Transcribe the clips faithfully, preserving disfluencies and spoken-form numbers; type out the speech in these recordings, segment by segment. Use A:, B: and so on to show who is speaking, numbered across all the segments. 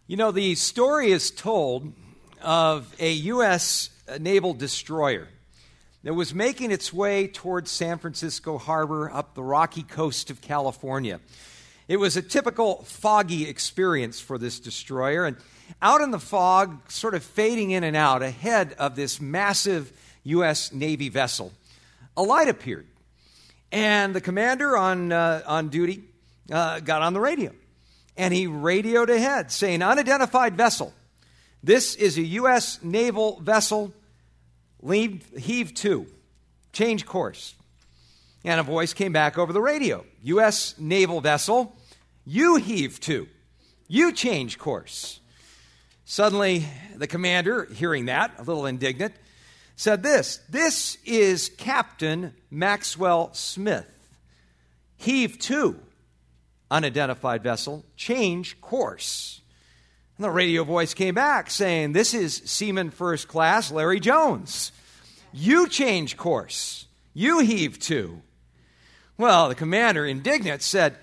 A: You know, the story is told of a U S naval destroyer that was making its way towards San Francisco Harbor up the rocky coast of California. It was a typical foggy experience for this destroyer, and out in the fog, sort of fading in and out ahead of this massive U S Navy vessel, a light appeared, and the commander on uh, on duty uh, got on the radio. And he radioed ahead, saying, "Unidentified vessel. This is a U S naval vessel. Leave, heave to. Change course." And a voice came back over the radio. "U S naval vessel. You heave to. You change course." Suddenly, the commander, hearing that, a little indignant, said this, "This is Captain Maxwell Smith. Heave to. Unidentified vessel, change course." And the radio voice came back saying, "This is Seaman First Class Larry Jones. You change course. You heave to." Well, the commander, indignant, said,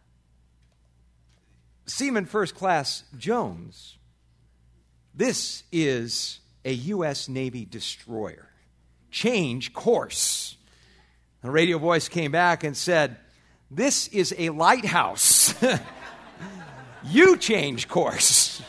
A: "Seaman First Class Jones, this is a U S Navy destroyer. Change course." The radio voice came back and said, "This is a lighthouse. You change course."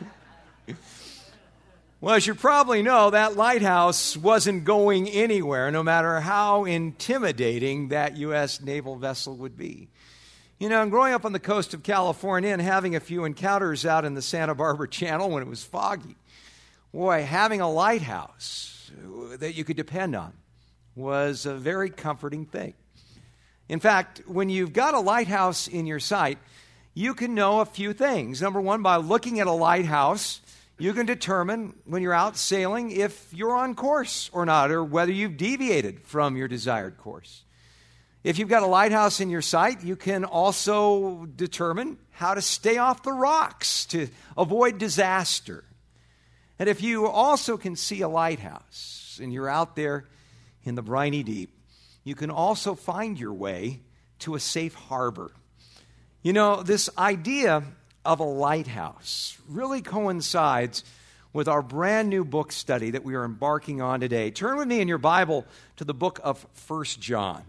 A: Well, as you probably know, that lighthouse wasn't going anywhere, no matter how intimidating that U S naval vessel would be. You know, growing up on the coast of California and having a few encounters out in the Santa Barbara Channel when it was foggy, boy, having a lighthouse that you could depend on was a very comforting thing. In fact, when you've got a lighthouse in your sight, you can know a few things. Number one, by looking at a lighthouse, you can determine when you're out sailing if you're on course or not, or whether you've deviated from your desired course. If you've got a lighthouse in your sight, you can also determine how to stay off the rocks to avoid disaster. And if you also can see a lighthouse and you're out there in the briny deep, you can also find your way to a safe harbor. You know, this idea of a lighthouse really coincides with our brand new book study that we are embarking on today. Turn with me in your Bible to the book of First John.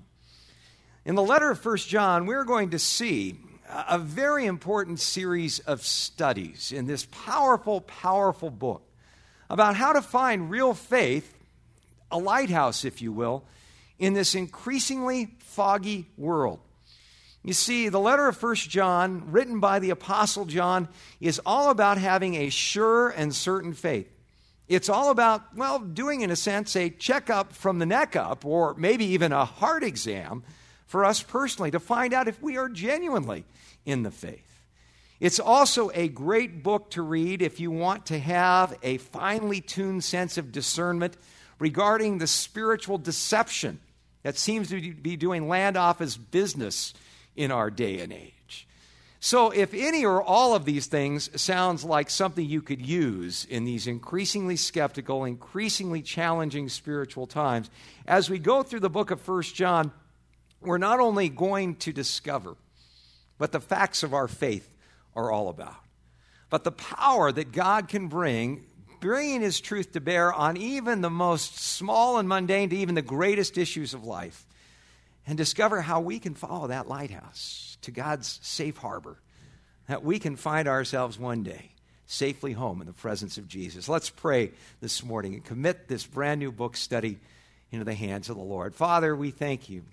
A: In the letter of First John, we're going to see a very important series of studies in this powerful, powerful book about how to find real faith, a lighthouse, if you will, in this increasingly foggy world. You see, the letter of First John, written by the Apostle John, is all about having a sure and certain faith. It's all about, well, doing, in a sense, a checkup from the neck up, or maybe even a heart exam for us personally to find out if we are genuinely in the faith. It's also a great book to read if you want to have a finely tuned sense of discernment regarding the spiritual deception that seems to be doing land office business in our day and age. So if any or all of these things sounds like something you could use in these increasingly skeptical, increasingly challenging spiritual times, as we go through the book of First John, we're not only going to discover what the facts of our faith are all about, but the power that God can bring, bringing His truth to bear on even the most small and mundane to even the greatest issues of life, and discover how we can follow that lighthouse to God's safe harbor, that we can find ourselves one day safely home in the presence of Jesus. Let's pray this morning and commit this brand new book study into the hands of the Lord. Father, we thank You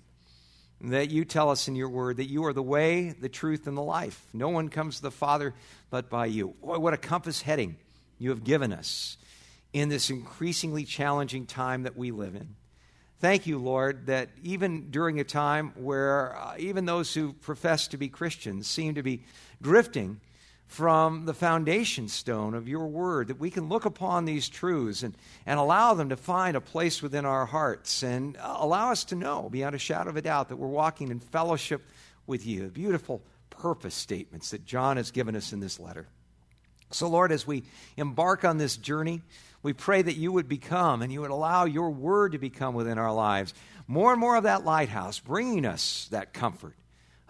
A: that You tell us in Your word that You are the way, the truth, and the life. No one comes to the Father but by You. Boy, what a compass heading You have given us in this increasingly challenging time that we live in. Thank You, Lord, that even during a time where uh, even those who profess to be Christians seem to be drifting from the foundation stone of Your word, that we can look upon these truths and, and allow them to find a place within our hearts and allow us to know beyond a shadow of a doubt that we're walking in fellowship with You. Beautiful purpose statements that John has given us in this letter. So, Lord, as we embark on this journey, we pray that You would become and You would allow Your word to become within our lives more and more of that lighthouse, bringing us that comfort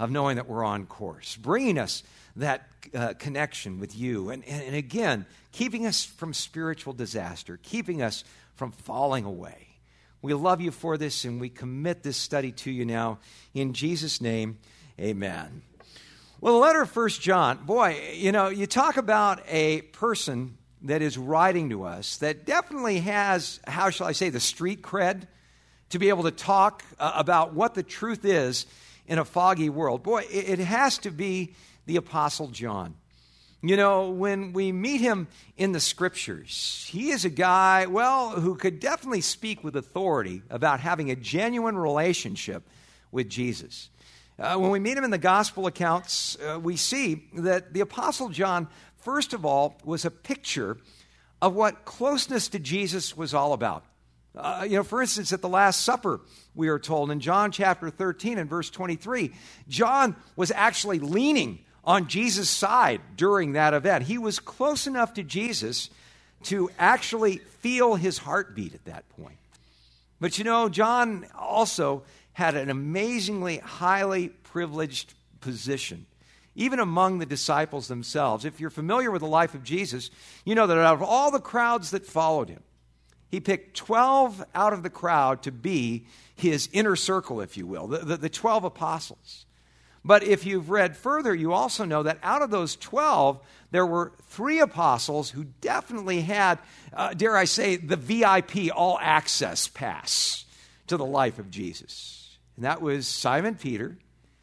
A: of knowing that we're on course, bringing us that uh, connection with you, and, and, and again, keeping us from spiritual disaster, keeping us from falling away. We love you for this, and we commit this study to you now. In Jesus' name, amen. Well, the letter of First John, boy, you know, you talk about a person that is writing to us that definitely has, how shall I say, the street cred to be able to talk uh, about what the truth is in a foggy world. Boy, it, it has to be the Apostle John. You know, when we meet him in the Scriptures, he is a guy, well, who could definitely speak with authority about having a genuine relationship with Jesus. Uh, when we meet him in the gospel accounts, uh, we see that the Apostle John, first of all, was a picture of what closeness to Jesus was all about. Uh, you know, for instance, at the Last Supper, we are told in John chapter thirteen and verse twenty-three, John was actually leaning on Jesus' side during that event. He was close enough to Jesus to actually feel his heartbeat at that point. But you know, John also had an amazingly highly privileged position, even among the disciples themselves. If you're familiar with the life of Jesus, you know that out of all the crowds that followed him, he picked twelve out of the crowd to be his inner circle, if you will, the, the, the twelve apostles. But if you've read further, you also know that out of those twelve, there were three apostles who definitely had, uh, dare I say, the V I P all-access pass to the life of Jesus. And that was Simon Peter,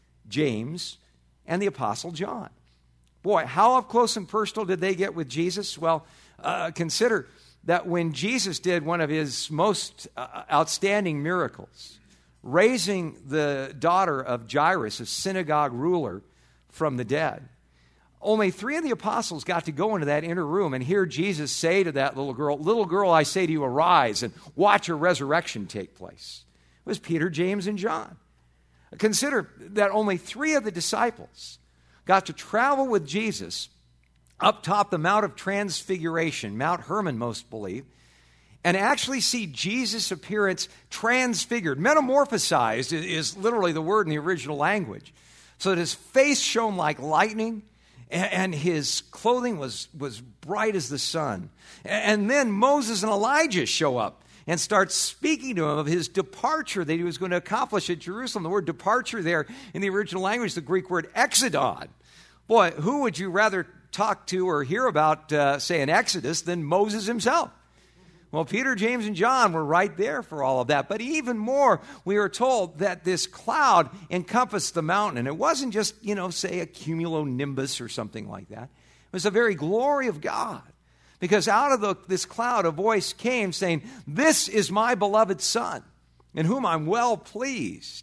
A: James, and the Apostle John. Boy, how up close and personal did they get with Jesus? Well, uh, consider that when Jesus did one of his most uh, outstanding miracles, raising the daughter of Jairus, a synagogue ruler, from the dead, only three of the apostles got to go into that inner room and hear Jesus say to that little girl, "Little girl, I say to you, arise and watch your resurrection take place." It was Peter, James, and John. Consider that only three of the disciples got to travel with Jesus up top the Mount of Transfiguration, Mount Hermon, most believe, and actually see Jesus' appearance transfigured. Metamorphosized is literally the word in the original language. So that his face shone like lightning, and his clothing was, was bright as the sun. And then Moses and Elijah show up and start speaking to him of his departure that he was going to accomplish at Jerusalem. The word departure there in the original language is the Greek word exodon. Boy, who would you rather talk to or hear about, uh, say, an Exodus than Moses himself? Well, Peter, James, and John were right there for all of that. But even more, we are told that this cloud encompassed the mountain. And it wasn't just, you know, say a cumulonimbus or something like that. It was the very glory of God. Because out of the, this cloud, a voice came saying, "This is my beloved Son, in whom I'm well pleased."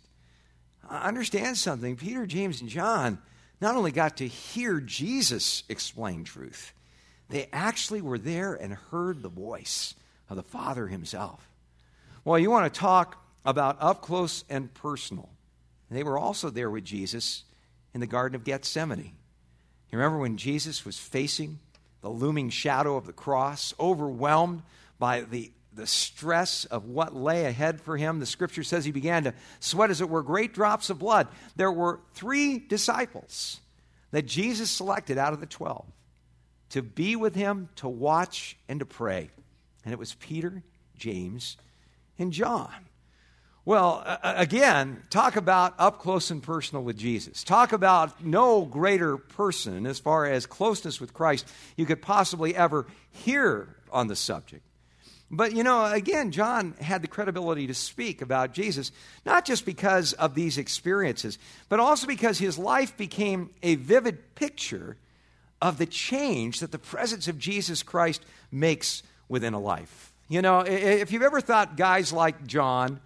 A: Understand something. Peter, James, and John not only got to hear Jesus explain truth, they actually were there and heard the voice of the Father himself. Well, you want to talk about up close and personal. They were also there with Jesus in the Garden of Gethsemane. You remember when Jesus was facing the looming shadow of the cross, overwhelmed by the, the stress of what lay ahead for him? The Scripture says he began to sweat as it were great drops of blood. There were three disciples that Jesus selected out of the twelve to be with him, to watch, and to pray. And it was Peter, James, and John. Well, uh, again, talk about up close and personal with Jesus. Talk about no greater person as far as closeness with Christ you could possibly ever hear on the subject. But, you know, again, John had the credibility to speak about Jesus, not just because of these experiences, but also because his life became a vivid picture of the change that the presence of Jesus Christ makes within a life. You know, if you've ever thought guys like John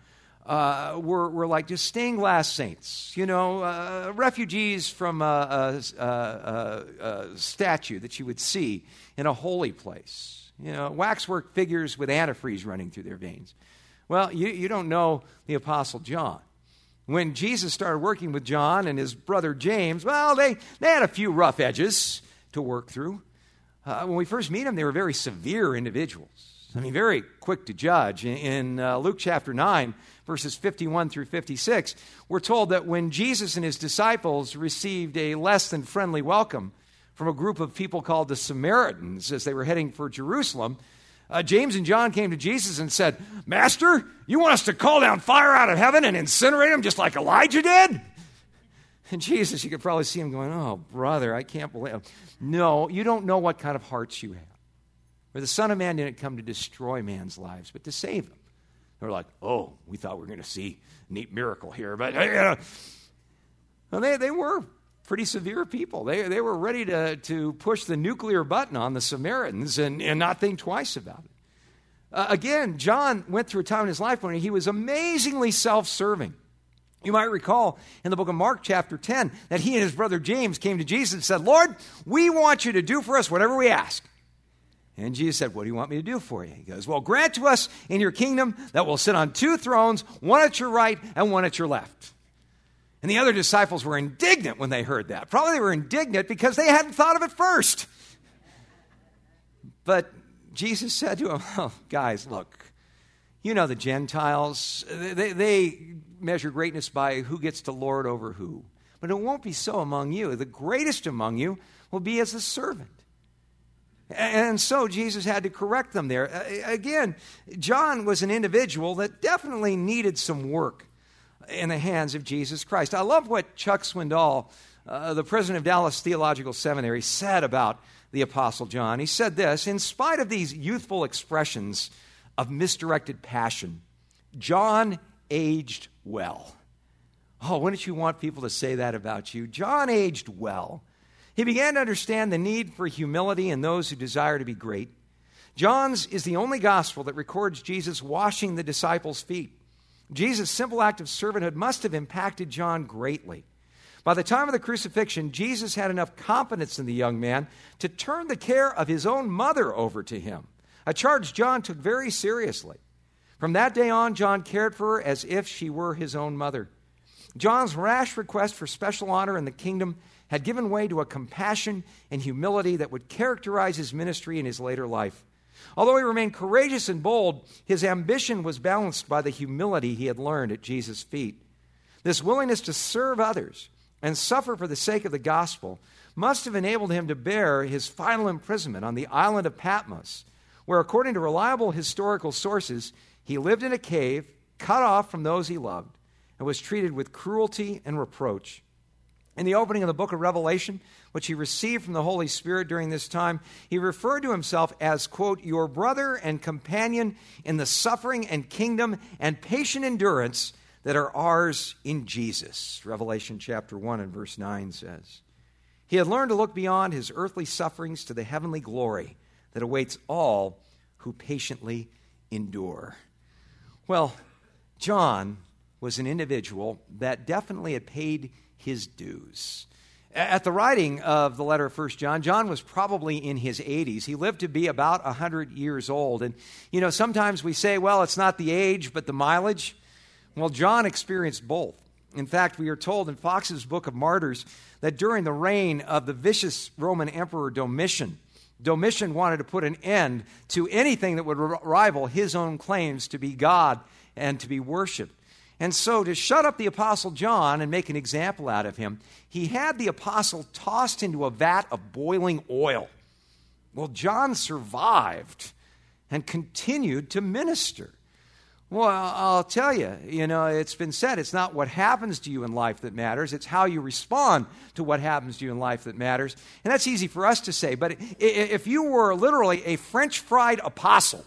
A: uh, were, were like just stained glass saints, you know, uh, refugees from a, a, a, a statue that you would see in a holy place, you know, waxwork figures with antifreeze running through their veins. Well, you, you don't know the Apostle John. When Jesus started working with John and his brother James, well, they, they had a few rough edges to work through. Uh, when we first meet them, they were very severe individuals. I mean, very quick to judge. In, in uh, Luke chapter nine, verses fifty-one through fifty-six, we're told that when Jesus and his disciples received a less than friendly welcome from a group of people called the Samaritans as they were heading for Jerusalem, uh, James and John came to Jesus and said, "Master, you want us to call down fire out of heaven and incinerate them just like Elijah did?" And Jesus, you could probably see him going, "Oh, brother, I can't believe it." No, you don't know what kind of hearts you have. For the Son of Man didn't come to destroy man's lives, but to save them. They're like, "Oh, we thought we were going to see a neat miracle here." But you know, well, they, they were pretty severe people. They, they were ready to, to push the nuclear button on the Samaritans and, and not think twice about it. Uh, again, John went through a time in his life when he was amazingly self-serving. You might recall in the book of Mark chapter ten that he and his brother James came to Jesus and said, "Lord, we want you to do for us whatever we ask." And Jesus said, "What do you want me to do for you?" He goes, "Well, grant to us in your kingdom that we'll sit on two thrones, one at your right and one at your left." And the other disciples were indignant when they heard that. Probably they were indignant because they hadn't thought of it first. But Jesus said to them, "Oh, guys, look, you know the Gentiles, they, they measure greatness by who gets to lord over who. But it won't be so among you. The greatest among you will be as a servant." And so Jesus had to correct them there. Again, John was an individual that definitely needed some work in the hands of Jesus Christ. I love what Chuck Swindoll, uh, the president of Dallas Theological Seminary, said about the Apostle John. He said this: "In spite of these youthful expressions of misdirected passion, John aged well." Oh, wouldn't you want people to say that about you? John aged well. He began to understand the need for humility in those who desire to be great. John's is the only gospel that records Jesus washing the disciples' feet. Jesus' simple act of servanthood must have impacted John greatly. By the time of the crucifixion, Jesus had enough confidence in the young man to turn the care of his own mother over to him, a charge John took very seriously. From that day on, John cared for her as if she were his own mother. John's rash request for special honor in the kingdom had given way to a compassion and humility that would characterize his ministry in his later life. Although he remained courageous and bold, his ambition was balanced by the humility he had learned at Jesus' feet. This willingness to serve others and suffer for the sake of the gospel must have enabled him to bear his final imprisonment on the island of Patmos, where, according to reliable historical sources, he lived in a cave, cut off from those he loved, and was treated with cruelty and reproach. In the opening of the book of Revelation, which he received from the Holy Spirit during this time, he referred to himself as, quote, "your brother and companion in the suffering and kingdom and patient endurance that are ours in Jesus." Revelation chapter one and verse nine says. He had learned to look beyond his earthly sufferings to the heavenly glory that awaits all who patiently endure. Well, John was an individual that definitely had paid his dues. At the writing of the letter of First John, John was probably in his eighties. He lived to be about one hundred years old. And, you know, sometimes we say, well, it's not the age, but the mileage. Well, John experienced both. In fact, we are told in Fox's Book of Martyrs that during the reign of the vicious Roman Emperor Domitian, Domitian wanted to put an end to anything that would rival his own claims to be God and to be worshipped. And so to shut up the Apostle John and make an example out of him, he had the apostle tossed into a vat of boiling oil. Well, John survived and continued to minister. Well, I'll tell you, you know, it's been said, it's not what happens to you in life that matters, it's how you respond to what happens to you in life that matters. And that's easy for us to say, but if you were literally a French fried apostle,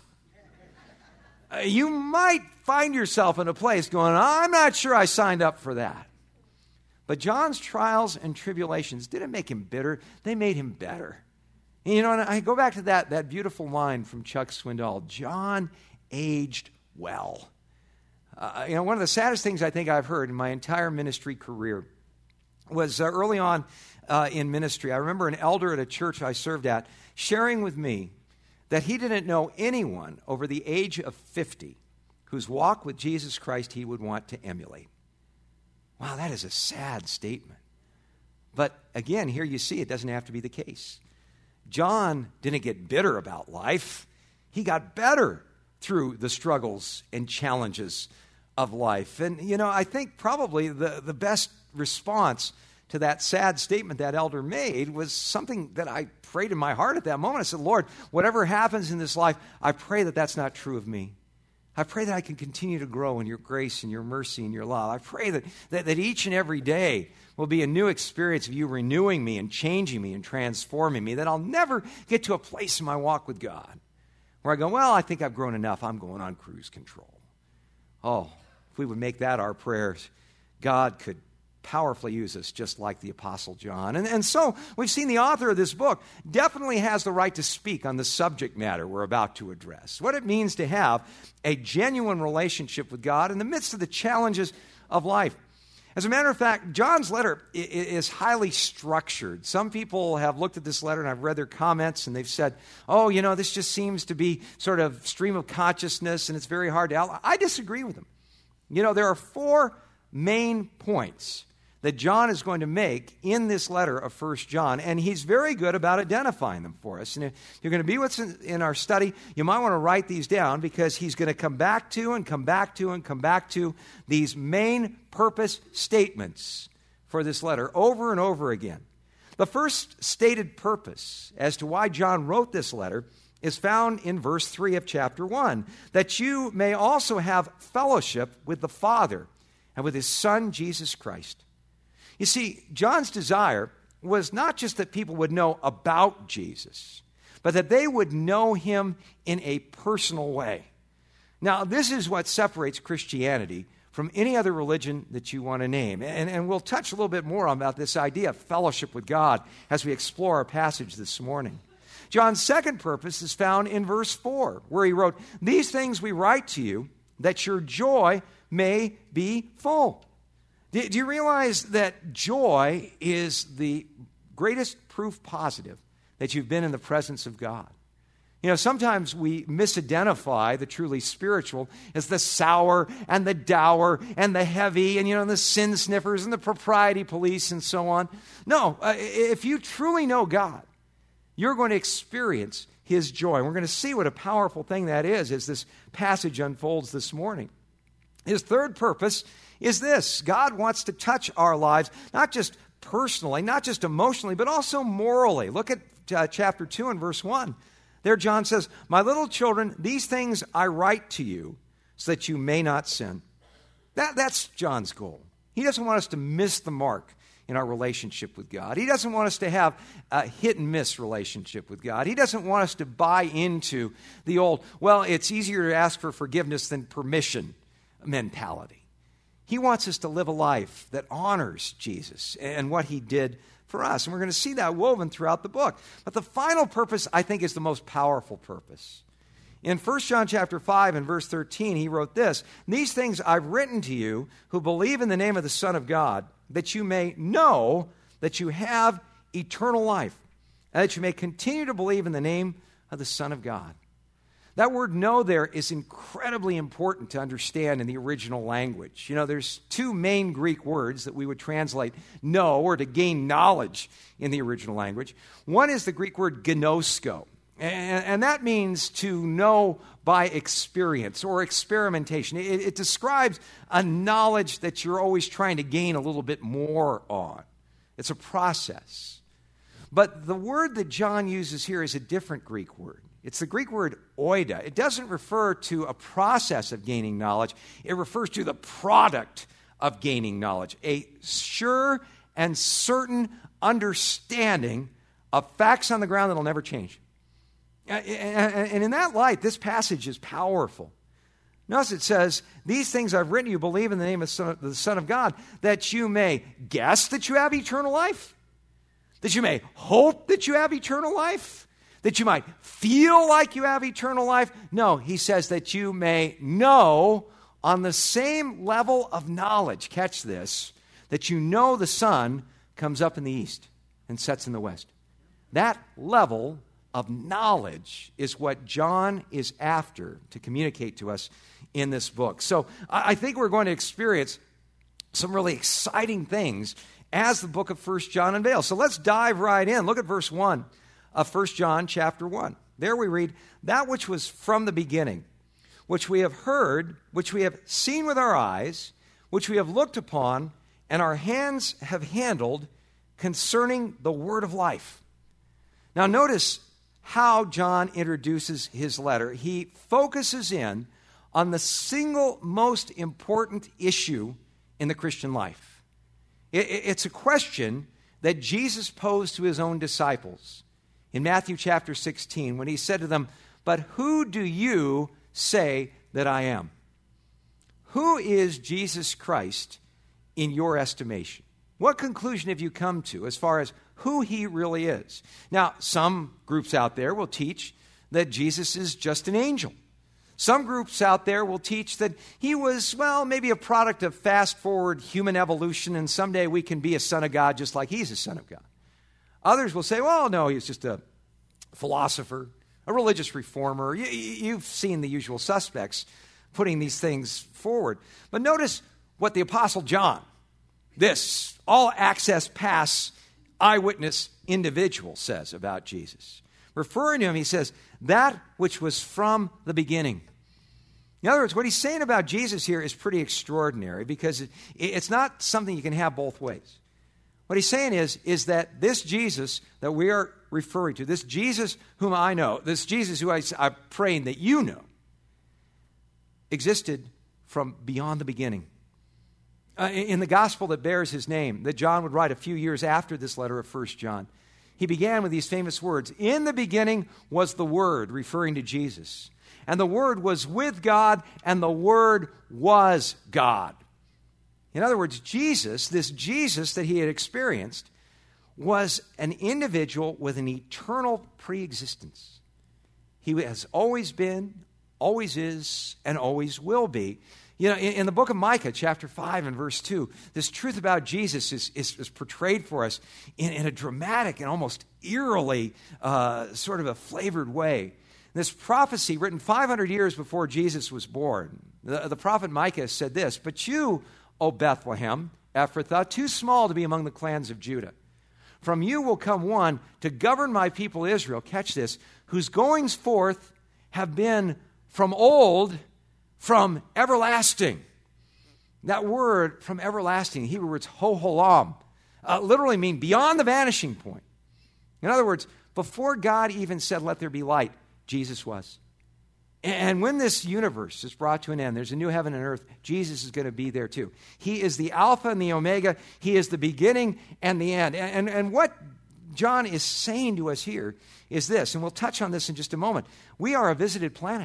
A: you might find yourself in a place going, I'm not sure I signed up for that. But John's trials and tribulations didn't make him bitter. They made him better. And, you know, and I go back to that, that beautiful line from Chuck Swindoll, John aged well. Uh, you know, one of the saddest things I think I've heard in my entire ministry career was uh, early on uh, in ministry. I remember an elder at a church I served at sharing with me that he didn't know anyone over the age of fifty whose walk with Jesus Christ he would want to emulate. Wow, that is a sad statement. But again, here you see it doesn't have to be the case. John didn't get bitter about life. He got better through the struggles and challenges of life. And, you know, I think probably the, the best response to that sad statement that elder made was something that I prayed in my heart at that moment. I said, Lord, whatever happens in this life, I pray that that's not true of me. I pray that I can continue to grow in your grace and your mercy and your love. I pray that, that, that each and every day will be a new experience of you renewing me and changing me and transforming me, that I'll never get to a place in my walk with God where I go, well, I think I've grown enough. I'm going on cruise control. Oh, if we would make that our prayers, God could powerfully use us just like the Apostle John. And, and so we've seen the author of this book definitely has the right to speak on the subject matter we're about to address, what it means to have a genuine relationship with God in the midst of the challenges of life. As a matter of fact, John's letter is highly structured. Some people have looked at this letter, and I've read their comments, and they've said, oh, you know, this just seems to be sort of stream of consciousness, and it's very hard to outline. I disagree with them. You know, there are four main points that John is going to make in this letter of First John, and he's very good about identifying them for us. And if you're going to be with us in our study, you might want to write these down, because he's going to come back to and come back to and come back to these main purpose statements for this letter over and over again. The first stated purpose as to why John wrote this letter is found in verse three of chapter one, that you may also have fellowship with the Father and with his Son, Jesus Christ. You see, John's desire was not just that people would know about Jesus, but that they would know him in a personal way. Now, this is what separates Christianity from any other religion that you want to name. And, and we'll touch a little bit more about this idea of fellowship with God as we explore our passage this morning. John's second purpose is found in verse four, where he wrote, "These things we write to you, that your joy may be full." Do you realize that joy is the greatest proof positive that you've been in the presence of God? You know, sometimes we misidentify the truly spiritual as the sour and the dour and the heavy and, you know, the sin sniffers and the propriety police and so on. No, uh, if you truly know God, you're going to experience his joy. And we're going to see what a powerful thing that is as this passage unfolds this morning. His third purpose is this: God wants to touch our lives, not just personally, not just emotionally, but also morally. Look at uh, chapter two and verse one. There John says, "My little children, these things I write to you so that you may not sin." That, that's John's goal. He doesn't want us to miss the mark in our relationship with God. He doesn't want us to have a hit-and-miss relationship with God. He doesn't want us to buy into the old, well, it's easier to ask for forgiveness than permission mentality. He wants us to live a life that honors Jesus and what he did for us. And we're going to see that woven throughout the book. But the final purpose, I think, is the most powerful purpose. In First John chapter five and verse thirteen, he wrote this: "These things I've written to you who believe in the name of the Son of God, that you may know that you have eternal life, and that you may continue to believe in the name of the Son of God." That word "know" there is incredibly important to understand in the original language. You know, there's two main Greek words that we would translate know, or to gain knowledge, in the original language. One is the Greek word gnosko, and, and that means to know by experience or experimentation. It, it describes a knowledge that you're always trying to gain a little bit more on. It's a process. But the word that John uses here is a different Greek word. It's the Greek word oida. It doesn't refer to a process of gaining knowledge. It refers to the product of gaining knowledge, a sure and certain understanding of facts on the ground that will never change. And in that light, this passage is powerful. Notice it says, "These things I've written to you, believe in the name of the Son of God, that you may guess that you have eternal life, that you may hope that you have eternal life, that you might feel like you have eternal life." No, he says that you may know on the same level of knowledge, catch this, that you know the sun comes up in the east and sets in the west. That level of knowledge is what John is after to communicate to us in this book. So I think we're going to experience some really exciting things as the book of First John unveils. So let's dive right in. Look at verse one of First John chapter one. There we read, that which was from the beginning, which we have heard, which we have seen with our eyes, which we have looked upon, and our hands have handled concerning the word of life. Now notice how John introduces his letter. He focuses in on the single most important issue in the Christian life. It's a question that Jesus posed to his own disciples in Matthew chapter sixteen when he said to them, "But who do you say that I am?" Who is Jesus Christ in your estimation? What conclusion have you come to as far as who he really is? Now, some groups out there will teach that Jesus is just an angel. Some groups out there will teach that he was, well, maybe a product of fast-forward human evolution, and someday we can be a son of God just like he's a son of God. Others will say, well, no, he was just a philosopher, a religious reformer. You, you've seen the usual suspects putting these things forward. But notice what the Apostle John, this all-access pass eyewitness individual, says about Jesus. Referring to him, he says, that which was from the beginning. In other words, what he's saying about Jesus here is pretty extraordinary because it, it's not something you can have both ways. What he's saying is, is that this Jesus that we are referring to, this Jesus whom I know, this Jesus who I, I'm praying that you know, existed from beyond the beginning. Uh, in the gospel that bears his name, that John would write a few years after this letter of First John, he began with these famous words, "In the beginning was the Word," referring to Jesus. "And the Word was with God, and the Word was God." In other words, Jesus, this Jesus that he had experienced, was an individual with an eternal preexistence. He has always been, always is, and always will be. You know, in, in the book of Micah, chapter five and verse two, this truth about Jesus is, is, is portrayed for us in, in a dramatic and almost eerily uh, sort of a flavored way. This prophecy written five hundred years before Jesus was born, the, the prophet Micah said this, "But you, O Bethlehem, Ephrathah, too small to be among the clans of Judah. From you will come one to govern my people Israel," catch this, "whose goings forth have been from old, from everlasting." That word, from everlasting, Hebrew words ho-holam, uh, literally mean beyond the vanishing point. In other words, before God even said, "Let there be light," Jesus was. And when this universe is brought to an end, there's a new heaven and earth, Jesus is going to be there too. He is the Alpha and the Omega. He is the beginning and the end. And, and, and what John is saying to us here is this, and we'll touch on this in just a moment. We are a visited planet.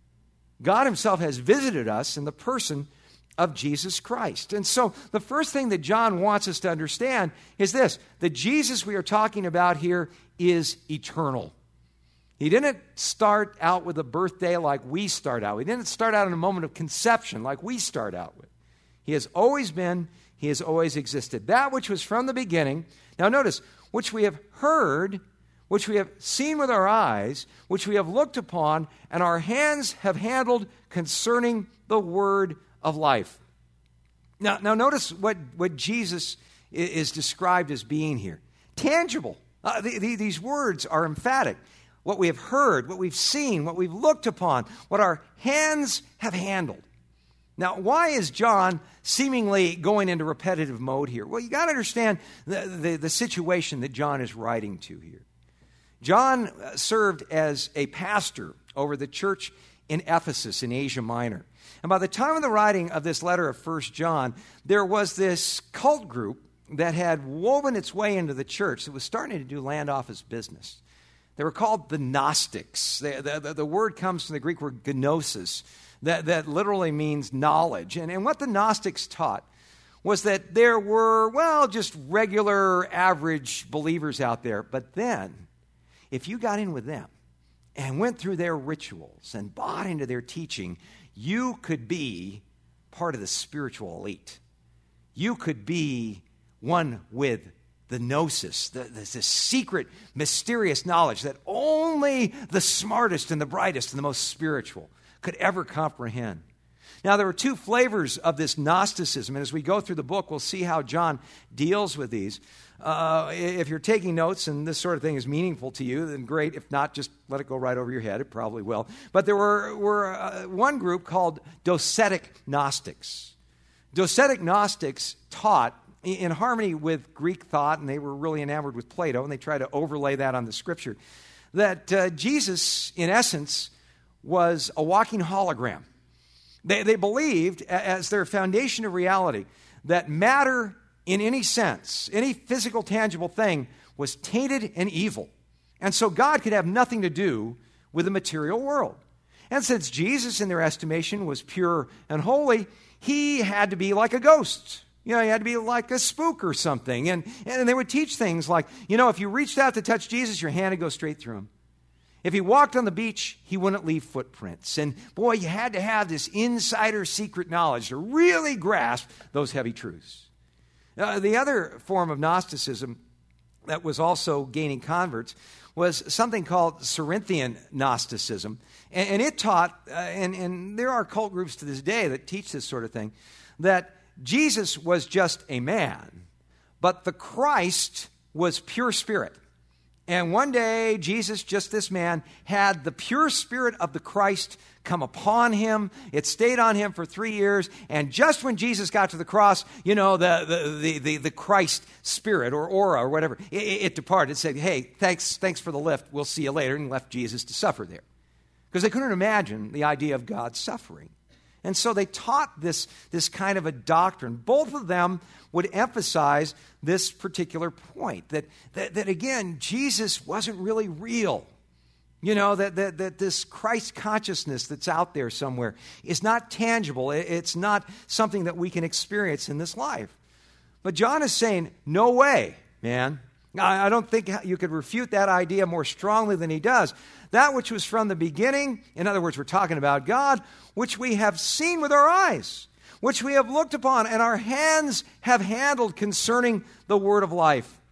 A: God himself has visited us in the person of Jesus Christ. And so the first thing that John wants us to understand is this, that Jesus we are talking about here is eternal. He didn't start out with a birthday like we start out. He didn't start out in a moment of conception like we start out with. He has always been, he has always existed. That which was from the beginning, now notice, which we have heard, which we have seen with our eyes, which we have looked upon, and our hands have handled concerning the word of life. Now, now notice what, what Jesus is described as being here. Tangible. Uh, the, the, these words are emphatic. What we have heard, what we've seen, what we've looked upon, what our hands have handled. Now, why is John seemingly going into repetitive mode here? Well, you got to understand the, the, the situation that John is writing to here. John served as a pastor over the church in Ephesus in Asia Minor. And by the time of the writing of this letter of First John, there was this cult group that had woven its way into the church that was starting to do land office business. They were called the Gnostics. The, the, the word comes from the Greek word gnosis, that, that literally means knowledge. And, and what the Gnostics taught was that there were, well, just regular, average believers out there. But then, if you got in with them and went through their rituals and bought into their teaching, you could be part of the spiritual elite. You could be one with the gnosis, the, the, the secret, mysterious knowledge that only the smartest and the brightest and the most spiritual could ever comprehend. Now, there were two flavors of this Gnosticism, and as we go through the book, we'll see how John deals with these. Uh, if you're taking notes and this sort of thing is meaningful to you, then great. If not, just let it go right over your head. It probably will. But there were, were uh, one group called Docetic Gnostics. Docetic Gnostics taught in harmony with Greek thought, and they were really enamored with Plato, and they tried to overlay that on the Scripture, that uh, Jesus, in essence, was a walking hologram. They, they believed, as their foundation of reality, that matter in any sense, any physical, tangible thing, was tainted and evil. And so God could have nothing to do with the material world. And since Jesus, in their estimation, was pure and holy, he had to be like a ghost. You know, he had to be like a spook or something. And, and they would teach things like, you know, if you reached out to touch Jesus, your hand would go straight through him. If he walked on the beach, he wouldn't leave footprints. And boy, you had to have this insider secret knowledge to really grasp those heavy truths. Uh, the other form of Gnosticism that was also gaining converts was something called Cerinthian Gnosticism. And, and it taught, uh, and, and there are cult groups to this day that teach this sort of thing, that Jesus was just a man, but the Christ was pure spirit. And one day, Jesus, just this man, had the pure spirit of the Christ come upon him. It stayed on him for three years. And just when Jesus got to the cross, you know, the the the, the, the Christ spirit or aura or whatever, it, it departed. It said, hey, thanks, thanks for the lift. We'll see you later, and left Jesus to suffer there. Because they couldn't imagine the idea of God suffering. And so they taught this, this kind of a doctrine. Both of them would emphasize this particular point, that, that, that again, Jesus wasn't really real. You know, that, that, that this Christ consciousness that's out there somewhere is not tangible. It's not something that we can experience in this life. But John is saying, no way, man. I don't think you could refute that idea more strongly than he does. That which was from the beginning, in other words, we're talking about God, which we have seen with our eyes, which we have looked upon, and our hands have handled concerning the word of life.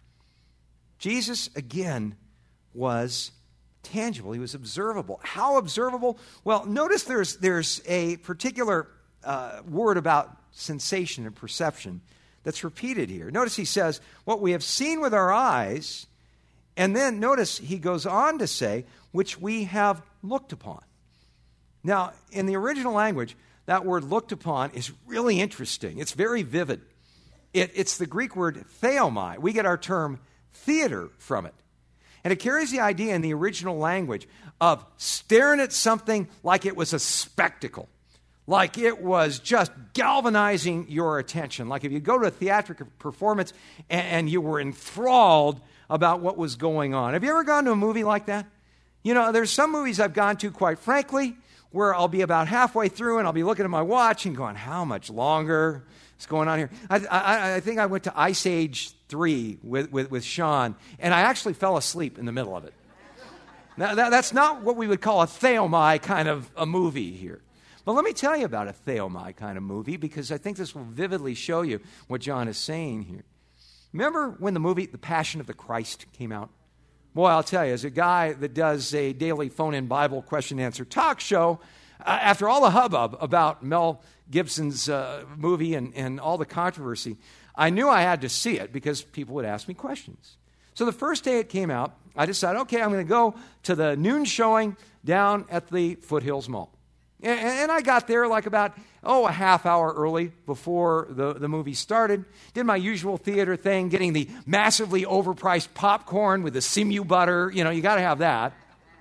A: Jesus, again, was tangible. He was observable. How observable? Well, notice there's, there's a particular uh, word about sensation and perception that's repeated here. Notice he says, what we have seen with our eyes, and then notice he goes on to say, which we have looked upon. Now, in the original language, that word looked upon is really interesting. It's very vivid. It, it's the Greek word theomai. We get our term theater from it. And it carries the idea in the original language of staring at something like it was a spectacle, like it was just galvanizing your attention. Like if you go to a theatrical performance and, and you were enthralled about what was going on. Have you ever gone to a movie like that? You know, there's some movies I've gone to, quite frankly, where I'll be about halfway through and I'll be looking at my watch and going, how much longer is going on here? I, I, I think I went to Ice Age three with, with, with Sean, and I actually fell asleep in the middle of it. Now, that, that's not what we would call a theomai kind of a movie here. But let me tell you about a theomai kind of movie, because I think this will vividly show you what John is saying here. Remember when the movie The Passion of the Christ came out? Boy, I'll tell you, as a guy that does a daily phone-in Bible question-answer talk show, uh, after all the hubbub about Mel Gibson's uh, movie and, and all the controversy, I knew I had to see it because people would ask me questions. So the first day it came out, I decided, okay, I'm going to go to the noon showing down at the Foothills Mall. And, and I got there like about, oh, a half hour early before the, the movie started. Did my usual theater thing, getting the massively overpriced popcorn with the Simu butter. You know, you got to have that.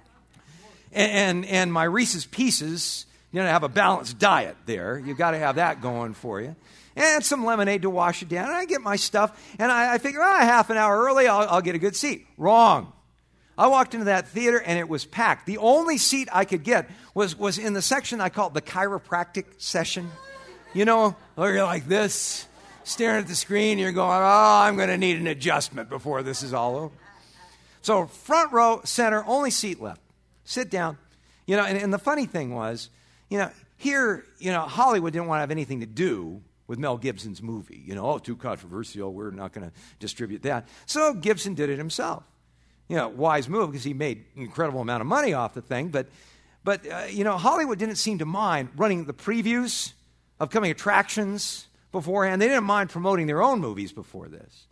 A: And, and, and my Reese's Pieces, you know, to have a balanced diet there. You got to have that going for you. And some lemonade to wash it down. And I get my stuff, and I, I figure, oh, half an hour early, I'll, I'll get a good seat. Wrong. I walked into that theater, and it was packed. The only seat I could get was, was in the section I call the chiropractic session. You know, where you're like this, staring at the screen, you're going, oh, I'm going to need an adjustment before this is all over. So front row, center, only seat left. Sit down. You know, and, and the funny thing was, you know, here, you know, Hollywood didn't want to have anything to do with Mel Gibson's movie. You know, oh, too controversial, we're not going to distribute that. So Gibson did it himself. You know, wise move, because he made an incredible amount of money off the thing. But, but uh, you know, Hollywood didn't seem to mind running the previews, upcoming attractions beforehand. They didn't mind promoting their own movies before this.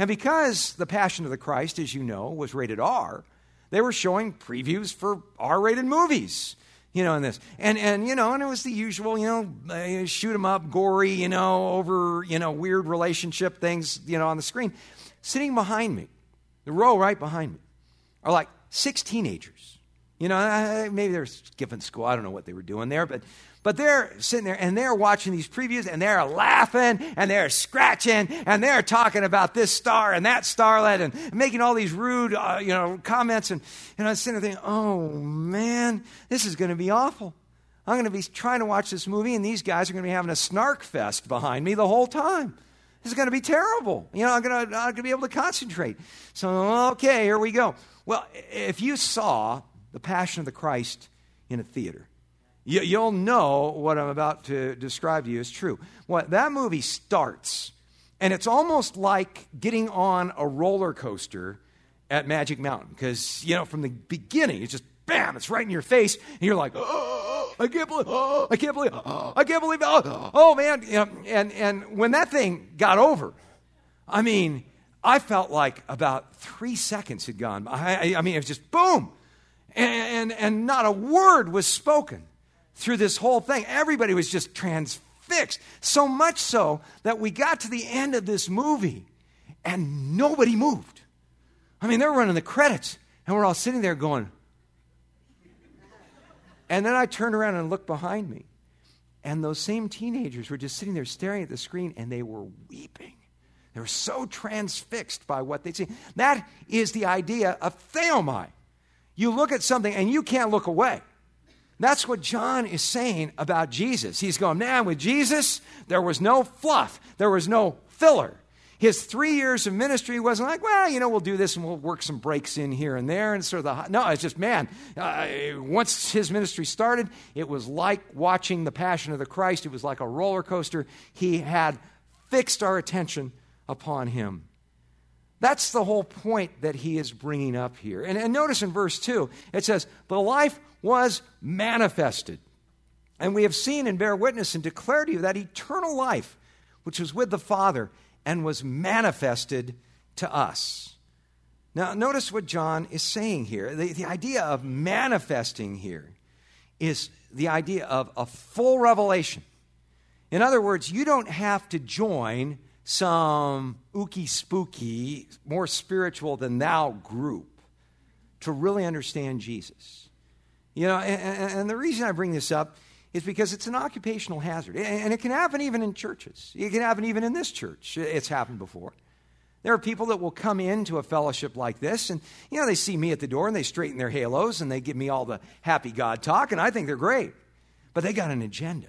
A: And because The Passion of the Christ, as you know, was rated R, they were showing previews for R-rated movies, you know, in this. And, and you know, and it was the usual, you know, shoot 'em up, gory, you know, over, you know, weird relationship things, you know, on the screen. Sitting behind me, the row right behind me, are like six teenagers. You know, maybe they're skipping school. I don't know what they were doing there, but but they're sitting there and they're watching these previews and they're laughing and they're scratching and they're talking about this star and that starlet and making all these rude, uh, you know, comments. And, and I was sitting there thinking, oh, man, this is going to be awful. I'm going to be trying to watch this movie and these guys are going to be having a snark fest behind me the whole time. This is going to be terrible. You know, I'm going to, I'm going to be able to concentrate. So, okay, here we go. Well, if you saw The Passion of the Christ in a theater, you, you'll know what I'm about to describe to you is true. Well, that movie starts, and it's almost like getting on a roller coaster at Magic Mountain. Because, you know, from the beginning, it's just, bam, it's right in your face, and you're like, oh, I can't believe, oh, I can't believe, oh, I can't believe, oh, oh man. You know, and, and when that thing got over, I mean, I felt like about three seconds had gone. I, I, I mean, it was just boom. And, and, and not a word was spoken through this whole thing. Everybody was just transfixed. So much so that we got to the end of this movie and nobody moved. I mean, they're running the credits and we're all sitting there going. And then I turned around and looked behind me. And those same teenagers were just sitting there staring at the screen and they were weeping. They were so transfixed by what they'd seen. That is the idea of theomai. You look at something and you can't look away. That's what John is saying about Jesus. He's going, man, with Jesus, there was no fluff. There was no filler. His three years of ministry wasn't like, well, you know, we'll do this and we'll work some breaks in here and there. And sort of the, no, it's just, man, uh, once his ministry started, it was like watching The Passion of the Christ. It was like a roller coaster. He had fixed our attention upon him. That's the whole point that he is bringing up here. And, and notice in verse two, it says, the life was manifested. And we have seen and bear witness and declare to you that eternal life, which was with the Father and was manifested to us. Now, notice what John is saying here. The, the idea of manifesting here is the idea of a full revelation. In other words, you don't have to join some ooky spooky, more spiritual than thou group to really understand Jesus. You know, and, and the reason I bring this up is because it's an occupational hazard. And it can happen even in churches. It can happen even in this church. It's happened before. There are people that will come into a fellowship like this, and, you know, they see me at the door, and they straighten their halos, and they give me all the happy God talk, and I think they're great. But they got an agenda.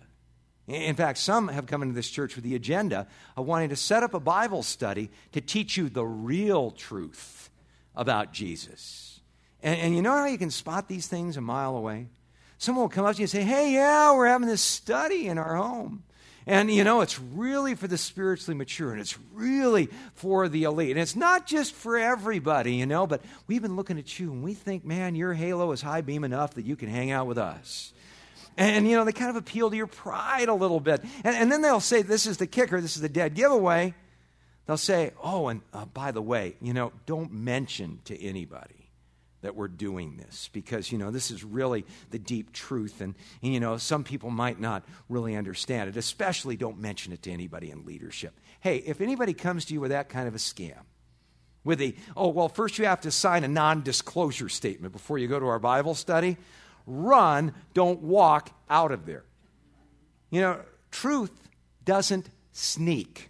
A: In fact, some have come into this church with the agenda of wanting to set up a Bible study to teach you the real truth about Jesus. And, and you know how you can spot these things a mile away? Someone will come up to you and say, hey, yeah, we're having this study in our home. And, you know, it's really for the spiritually mature, and it's really for the elite. And it's not just for everybody, you know, but we've been looking at you, and we think, man, your halo is high beam enough that you can hang out with us. And, you know, they kind of appeal to your pride a little bit. And, and then they'll say, this is the kicker, this is the dead giveaway. They'll say, oh, and uh, by the way, you know, don't mention to anybody that we're doing this, because, you know, this is really the deep truth, and, and, you know, some people might not really understand it. Especially don't mention it to anybody in leadership. Hey, if anybody comes to you with that kind of a scam, with a, oh, well, first you have to sign a non-disclosure statement before you go to our Bible study, run, don't walk out of there. You know, truth doesn't sneak.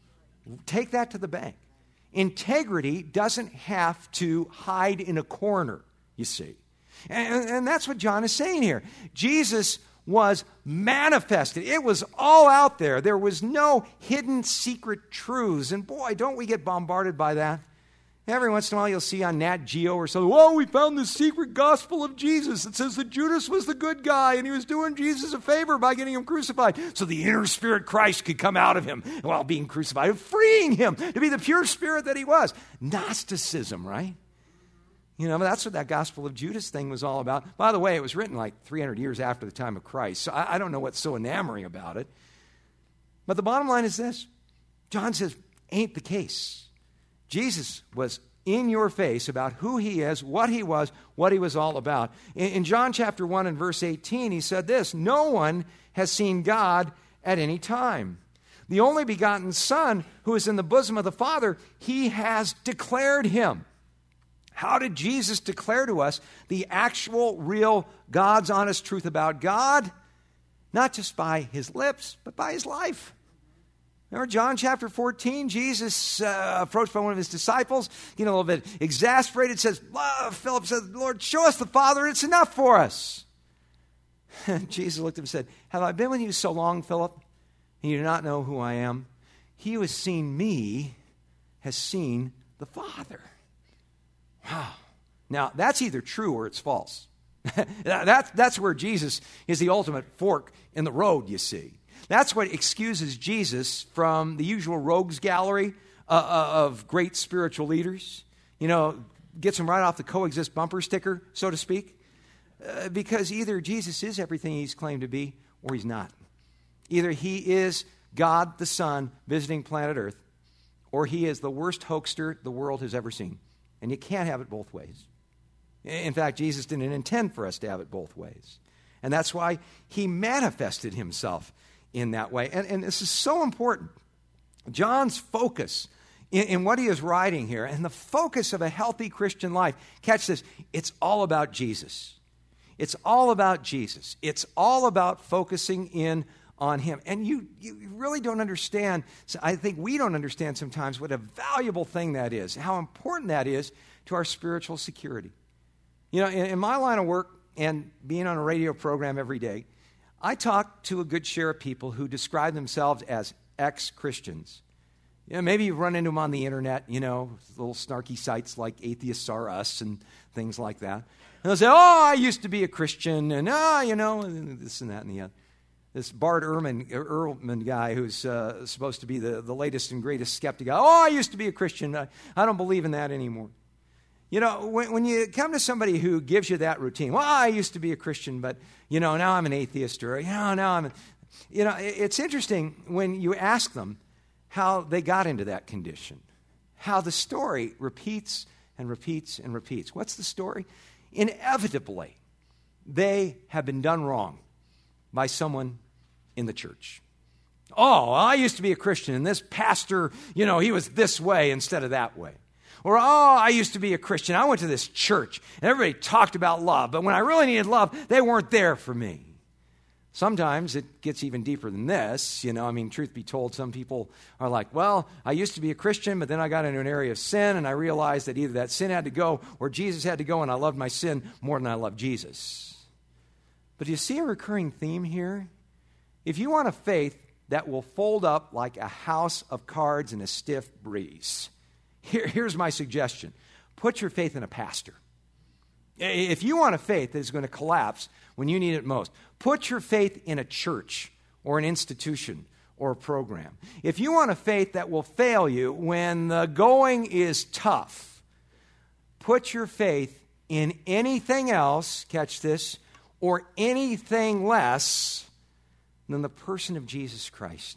A: Take that to the bank. Integrity doesn't have to hide in a corner, you see. And, and that's what John is saying here. Jesus was manifested. It was all out there. There was no hidden secret truths. And boy, don't we get bombarded by that. Every once in a while you'll see on Nat Geo or something, whoa, we found the secret gospel of Jesus. It says that Judas was the good guy and he was doing Jesus a favor by getting him crucified so the inner spirit Christ could come out of him while being crucified, freeing him to be the pure spirit that he was. Gnosticism, right? You know, that's what that gospel of Judas thing was all about. By the way, it was written like three hundred years after the time of Christ, so I, I don't know what's so enamoring about it. But the bottom line is this. John says, ain't the case. Jesus was in your face about who he is, what he was, what he was all about. In, in John chapter one and verse eighteen, he said this, "No one has seen God at any time. The only begotten Son who is in the bosom of the Father, he has declared him." How did Jesus declare to us the actual, real, God's honest truth about God? Not just by his lips, but by his life. Remember John chapter fourteen, Jesus uh, approached by one of his disciples, you know, a little bit exasperated, says, Philip said, "Lord, show us the Father, and it's enough for us." And Jesus looked at him and said, "Have I been with you so long, Philip, and you do not know who I am? He who has seen me has seen the Father." Wow. Now, that's either true or it's false. that, that's where Jesus is the ultimate fork in the road, you see. That's what excuses Jesus from the usual rogues gallery uh, of great spiritual leaders. You know, gets him right off the coexist bumper sticker, so to speak. Uh, because either Jesus is everything he's claimed to be or he's not. Either he is God the Son visiting planet Earth, or he is the worst hoaxer the world has ever seen. And you can't have it both ways. In fact, Jesus didn't intend for us to have it both ways. And that's why he manifested himself in that way. And, and this is so important. John's focus in, in what he is writing here, and the focus of a healthy Christian life, catch this, it's all about Jesus. It's all about Jesus. It's all about focusing in on him. And you, you really don't understand, I think we don't understand sometimes what a valuable thing that is, how important that is to our spiritual security. You know, in, in my line of work and being on a radio program every day, I talk to a good share of people who describe themselves as ex-Christians. You know, maybe you run into them on the internet, you know, little snarky sites like Atheists Are Us and things like that. And they'll say, "Oh, I used to be a Christian," and, "ah, you know," and this and that and the other. This Bart Ehrman, Ehrman guy who's uh, supposed to be the, the latest and greatest skeptic. "Oh, I used to be a Christian. I, I don't believe in that anymore." You know, when, when you come to somebody who gives you that routine, "Well, I used to be a Christian, but, you know, now I'm an atheist," or, you know, now I'm, a, you know, it's interesting when you ask them how they got into that condition, how the story repeats and repeats and repeats. What's the story? Inevitably, they have been done wrong by someone in the church. "Oh, I used to be a Christian, and this pastor, you know, he was this way instead of that way." Or, "Oh, I used to be a Christian. I went to this church, and everybody talked about love, but when I really needed love, they weren't there for me." Sometimes it gets even deeper than this. You know, I mean, truth be told, some people are like, "Well, I used to be a Christian, but then I got into an area of sin, and I realized that either that sin had to go or Jesus had to go, and I loved my sin more than I loved Jesus." But do you see a recurring theme here? If you want a faith that will fold up like a house of cards in a stiff breeze, here, here's my suggestion. Put your faith in a pastor. If you want a faith that is going to collapse when you need it most, put your faith in a church or an institution or a program. If you want a faith that will fail you when the going is tough, put your faith in anything else, catch this, or anything less than the person of Jesus Christ.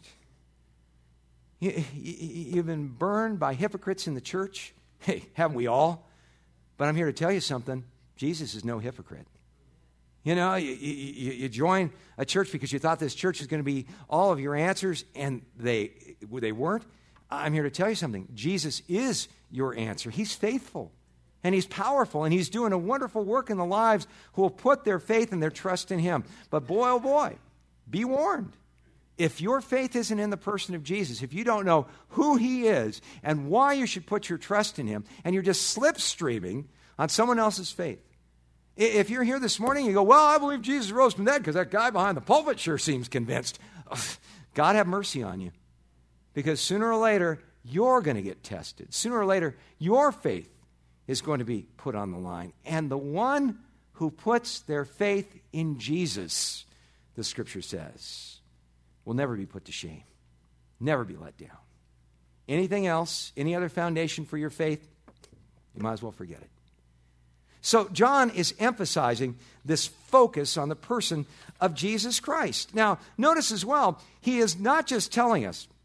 A: You, you, you've been burned by hypocrites in the church. Hey, haven't we all? But I'm here to tell you something. Jesus is no hypocrite. You know, you, you, you join a church because you thought this church is going to be all of your answers, and they, they weren't. I'm here to tell you something. Jesus is your answer. He's faithful. And he's powerful, and he's doing a wonderful work in the lives who will put their faith and their trust in him. But boy, oh boy, be warned. If your faith isn't in the person of Jesus, if you don't know who he is and why you should put your trust in him, and you're just slipstreaming on someone else's faith. If you're here this morning, you go, "Well, I believe Jesus rose from the dead because that guy behind the pulpit sure seems convinced." God have mercy on you. Because sooner or later, you're going to get tested. Sooner or later, your faith is going to be put on the line. And the one who puts their faith in Jesus, the Scripture says, will never be put to shame, never be let down. Anything else, any other foundation for your faith, you might as well forget it. So John is emphasizing this focus on the person of Jesus Christ. Now, notice as well, he is not just telling us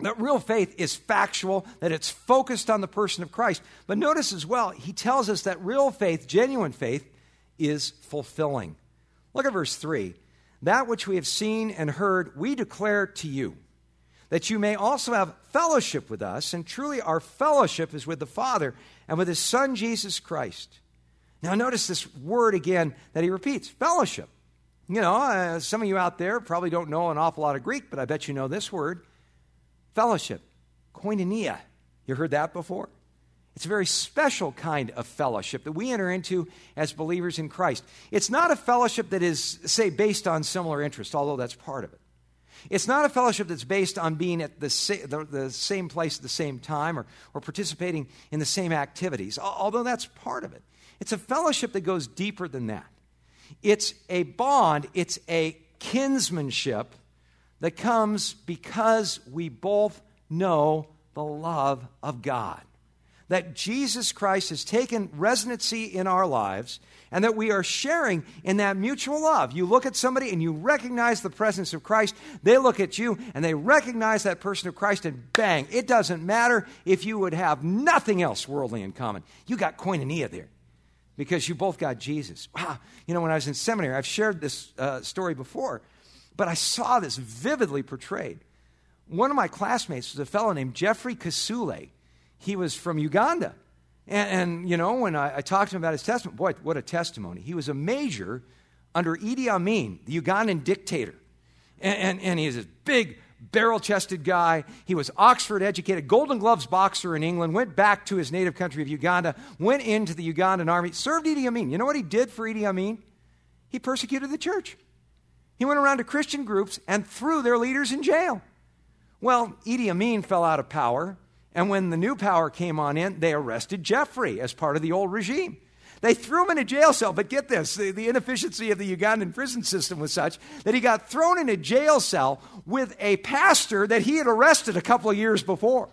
A: That real faith is factual, that it's focused on the person of Christ. But notice as well, he tells us that real faith, genuine faith, is fulfilling. Look at verse three. That which we have seen and heard, we declare to you, that you may also have fellowship with us. And truly our fellowship is with the Father and with his Son, Jesus Christ. Now notice this word again that he repeats, fellowship. You know, uh, some of you out there probably don't know an awful lot of Greek, but I bet you know this word. Fellowship, koinonia. You heard that before? It's a very special kind of fellowship that we enter into as believers in Christ. It's not a fellowship that is, say, based on similar interest, although that's part of it. It's not a fellowship that's based on being at the, sa- the, the same place at the same time or, or participating in the same activities, although that's part of it. It's a fellowship that goes deeper than that. It's a bond, it's a kinsmanship that comes because we both know the love of God. That Jesus Christ has taken residency in our lives and that we are sharing in that mutual love. You look at somebody and you recognize the presence of Christ. They look at you and they recognize that person of Christ, and bang, it doesn't matter if you would have nothing else worldly in common. You got koinonia there because you both got Jesus. Wow. You know, when I was in seminary, I've shared this uh, story before, but I saw this vividly portrayed. One of my classmates was a fellow named Jeffrey Kasule. He was from Uganda. And, and you know, when I, I talked to him about his testimony, boy, what a testimony. He was a major under Idi Amin, the Ugandan dictator. And, and, and he's this big, barrel-chested guy. He was Oxford-educated, Golden Gloves boxer in England, went back to his native country of Uganda, went into the Ugandan army, served Idi Amin. You know what he did for Idi Amin? He persecuted the church. He went around to Christian groups and threw their leaders in jail. Well, Idi Amin fell out of power, and when the new power came on in, they arrested Jeffrey as part of the old regime. They threw him in a jail cell, but get this, the, the inefficiency of the Ugandan prison system was such that he got thrown in a jail cell with a pastor that he had arrested a couple of years before.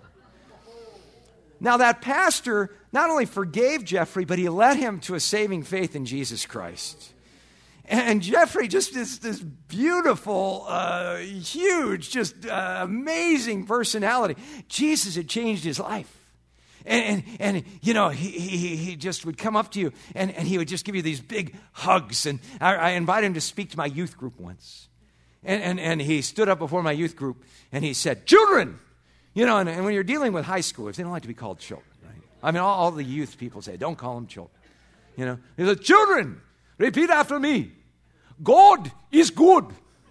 A: Now that pastor not only forgave Jeffrey, but he led him to a saving faith in Jesus Christ. And Jeffrey, just this, this beautiful, uh, huge, just uh, amazing personality. Jesus had changed his life. And, and, and you know, he, he, he just would come up to you, and, and he would just give you these big hugs. And I, I invited him to speak to my youth group once. And, and, and he stood up before my youth group, and he said, "Children!" You know, and, and when you're dealing with high schoolers, they don't like to be called children, right? I mean, all, all the youth people say, don't call them children. You know, he said, "Children, repeat after me. God is good."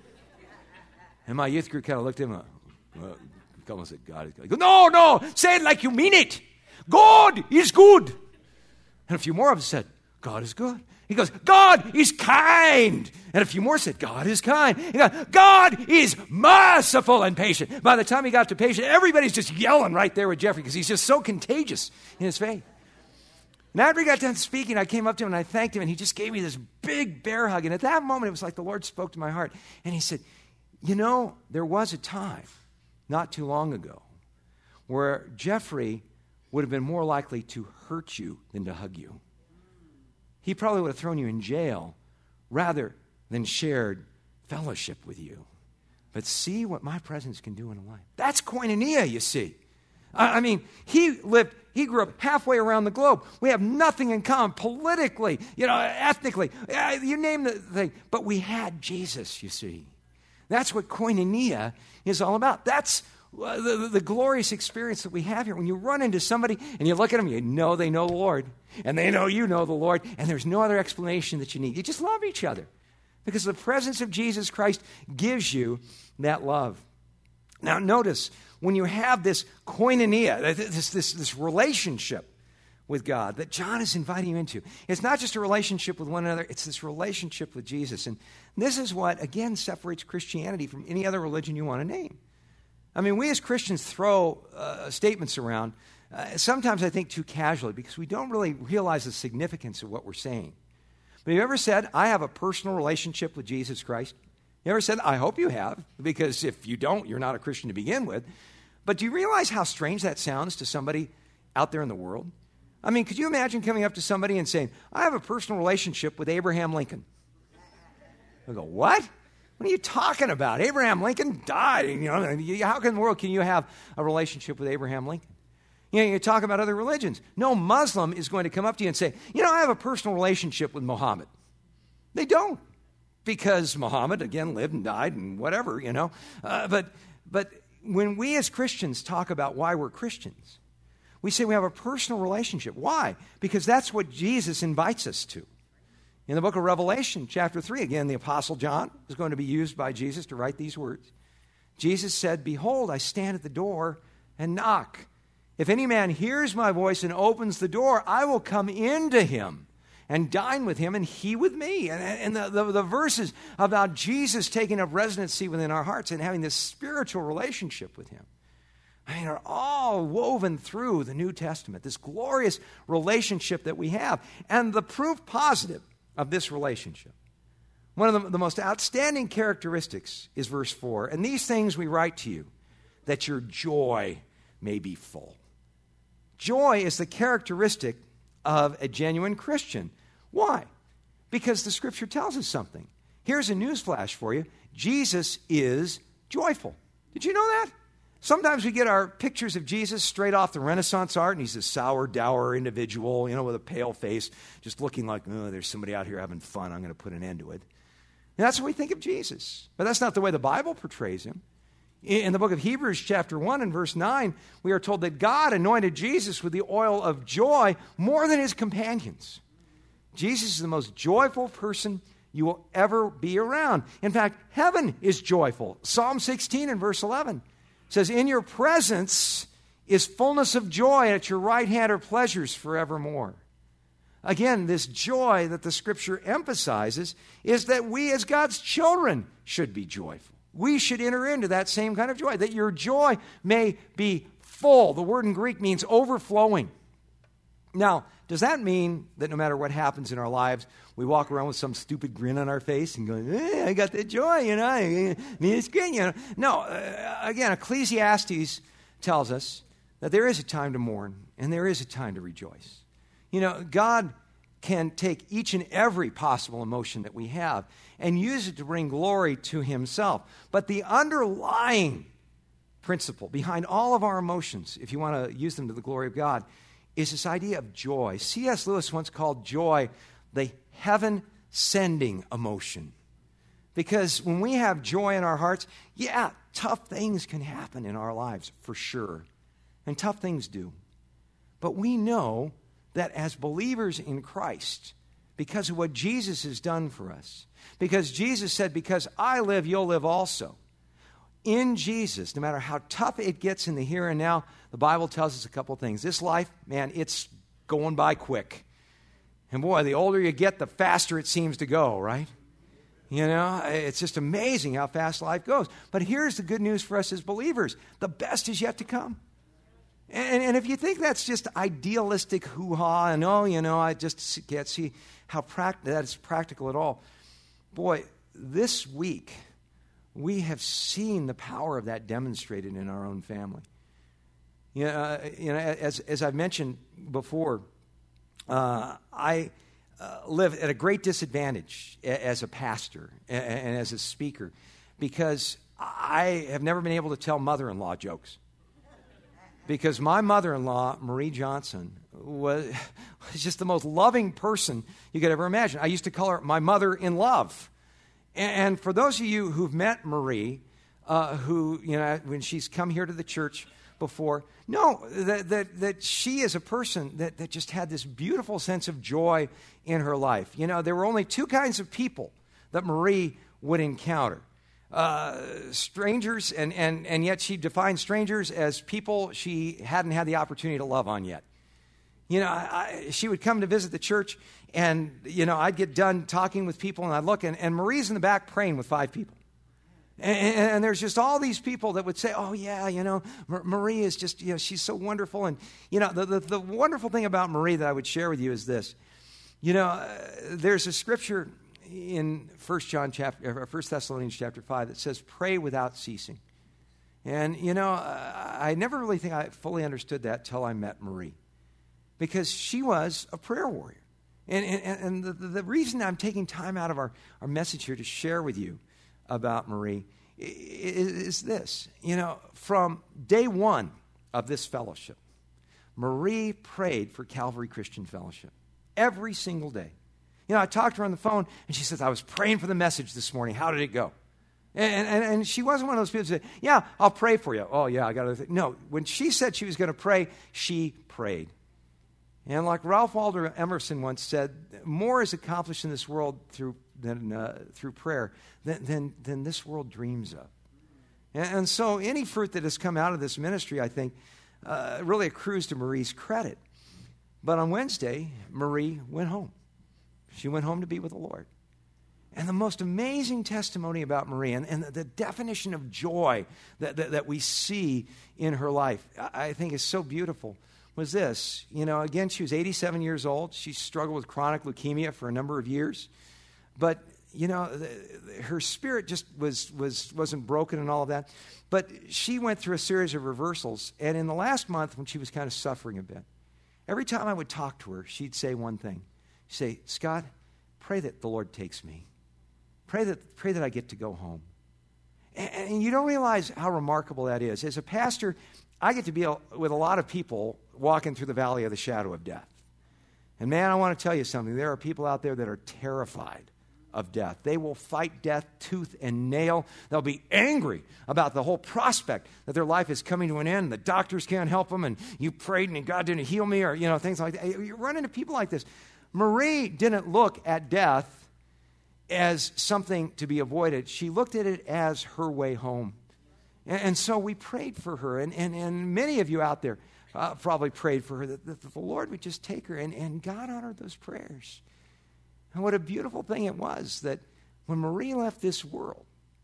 A: And my youth group kind of looked at him, uh, come and said, "God is good." He goes, "No, no, say it like you mean it. God is good." And a few more of us said, "God is good." He goes, "God is kind." And a few more said, "God is kind." He goes, "God is merciful and patient." By the time he got to patient, everybody's just yelling right there with Jeffrey because he's just so contagious in his faith. And after he got done speaking, I came up to him and I thanked him, and he just gave me this big bear hug. And at that moment, it was like the Lord spoke to my heart. And he said, "You know, there was a time not too long ago where Jeffrey would have been more likely to hurt you than to hug you. He probably would have thrown you in jail rather than shared fellowship with you. But see what my presence can do in a life." That's koinonia, you see. I mean, he lived, he grew up halfway around the globe. We have nothing in common politically, you know, ethnically, you name the thing. But we had Jesus, you see. That's what koinonia is all about. That's the, the, the glorious experience that we have here. When you run into somebody and you look at them, you know they know the Lord, and they know you know the Lord, and there's no other explanation that you need. You just love each other because the presence of Jesus Christ gives you that love. Now, notice, when you have this koinonia, this, this, this relationship with God that John is inviting you into, it's not just a relationship with one another, it's this relationship with Jesus. And this is what, again, separates Christianity from any other religion you want to name. I mean, we as Christians throw uh, statements around, uh, sometimes I think too casually, because we don't really realize the significance of what we're saying. But have you ever said, "I have a personal relationship with Jesus Christ"? You ever said, "I hope you have," because if you don't, you're not a Christian to begin with. But do you realize how strange that sounds to somebody out there in the world? I mean, could you imagine coming up to somebody and saying, "I have a personal relationship with Abraham Lincoln"? They go, "What? What are you talking about? Abraham Lincoln died. You know, how in the world can you have a relationship with Abraham Lincoln? You know, you talk about other religions. No Muslim is going to come up to you and say, you know, I have a personal relationship with Muhammad. They don't, because Muhammad, again, lived and died and whatever, you know. Uh, but, but when we as Christians talk about why we're Christians, we say we have a personal relationship. Why? Because that's what Jesus invites us to. In the book of Revelation, chapter three, again, the Apostle John is going to be used by Jesus to write these words. Jesus said, behold, I stand at the door and knock. If any man hears my voice and opens the door, I will come into him and dine with him and he with me. And, and the, the, the verses about Jesus taking up residency within our hearts and having this spiritual relationship with him, I mean, are all woven through the New Testament, this glorious relationship that we have. And the proof positive of this relationship, one of the, the most outstanding characteristics is verse four. And these things we write to you, that your joy may be full. Joy is the characteristic of a genuine Christian. Why? Because the Scripture tells us something. Here's a newsflash for you. Jesus is joyful. Did you know that? Sometimes we get our pictures of Jesus straight off the Renaissance art, and he's a sour, dour individual, you know, with a pale face, just looking like, oh, there's somebody out here having fun. I'm going to put an end to it. And that's what we think of Jesus. But that's not the way the Bible portrays him. In the book of Hebrews, chapter one and verse nine, we are told that God anointed Jesus with the oil of joy more than his companions. Jesus is the most joyful person you will ever be around. In fact, heaven is joyful. Psalm sixteen and verse eleven says, in your presence is fullness of joy, and at your right hand are pleasures forevermore. Again, this joy that the Scripture emphasizes is that we as God's children should be joyful. We should enter into that same kind of joy, that your joy may be full. The word in Greek means overflowing. Now, does that mean that no matter what happens in our lives, we walk around with some stupid grin on our face and go, eh, I got that joy, you know, I mean, it's great, you know. No, uh, again, Ecclesiastes tells us that there is a time to mourn and there is a time to rejoice. You know, God can take each and every possible emotion that we have and use it to bring glory to himself. But the underlying principle behind all of our emotions, if you want to use them to the glory of God, is this idea of joy. C S Lewis once called joy the heaven-sending emotion. Because when we have joy in our hearts, yeah, tough things can happen in our lives, for sure. And tough things do. But we know that as believers in Christ, because of what Jesus has done for us, because Jesus said, because I live, you'll live also. In Jesus, no matter how tough it gets in the here and now, the Bible tells us a couple things. This life, man, it's going by quick. And boy, the older you get, the faster it seems to go, right? You know, it's just amazing how fast life goes. But here's the good news for us as believers. The best is yet to come. And, and if you think that's just idealistic hoo-ha, and oh, you know, I just can't see how pract- that is practical at all. Boy, this week, we have seen the power of that demonstrated in our own family. You know, uh, you know as, as I've mentioned before, uh, I uh, live at a great disadvantage a, as a pastor and, and as a speaker because I have never been able to tell mother-in-law jokes. Because my mother-in-law, Marie Johnson, was, was just the most loving person you could ever imagine. I used to call her my mother-in-love. And, and for those of you who've met Marie, uh, who, you know, when she's come here to the church before, no, that, that, that she is a person that, that just had this beautiful sense of joy in her life. You know, there were only two kinds of people that Marie would encounter. Uh, strangers, and, and, and yet she defined strangers as people she hadn't had the opportunity to love on yet. You know, I, I, she would come to visit the church, and, you know, I'd get done talking with people, and I'd look, and, and Marie's in the back praying with five people. And, and, and there's just all these people that would say, oh, yeah, you know, M- Marie is just, you know, she's so wonderful. And, you know, the, the, the wonderful thing about Marie that I would share with you is this. You know, uh, there's a scripture in First John chapter, or First Thessalonians chapter five that says, pray without ceasing. And, you know, I never really think I fully understood that till I met Marie. Because she was a prayer warrior. And, and, and the, the reason I'm taking time out of our, our message here to share with you about Marie is this. You know, from day one of this fellowship, Marie prayed for Calvary Christian Fellowship every single day. You know, I talked to her on the phone, and she says, I was praying for the message this morning. How did it go? And, and, and she wasn't one of those people who said, yeah, I'll pray for you. Oh, yeah, I got to. No, when she said she was going to pray, she prayed. And like Ralph Waldo Emerson once said, more is accomplished in this world through than uh, through prayer than, than, than this world dreams of. And, and so any fruit that has come out of this ministry, I think, uh, really accrues to Marie's credit. But on Wednesday, Marie went home. She went home to be with the Lord. And the most amazing testimony about Marie and, and the definition of joy that, that, that we see in her life, I think is so beautiful, was this. You know, again, she was eighty-seven years old. She struggled with chronic leukemia for a number of years. But, you know, the, the, her spirit just was, was, wasn't broken and all of that. But she went through a series of reversals. And in the last month, when she was kind of suffering a bit, every time I would talk to her, she'd say one thing. She'd say, Scott, pray that the Lord takes me. Pray that, pray that I get to go home. And, and you don't realize how remarkable that is. As a pastor, I get to be a, with a lot of people walking through the valley of the shadow of death. And man, I want to tell you something. There are people out there that are terrified of death. They will fight death tooth and nail. They'll be angry about the whole prospect that their life is coming to an end. The doctors can't help them, and you prayed and God didn't heal me, or you know things like that. You run into people like this. Marie didn't look at death as something to be avoided. She looked at it as her way home. And, and so we prayed for her. And, and, and many of you out there uh, probably prayed for her, that, that the Lord would just take her. And, and God honored those prayers. And what a beautiful thing it was that when Marie left this world,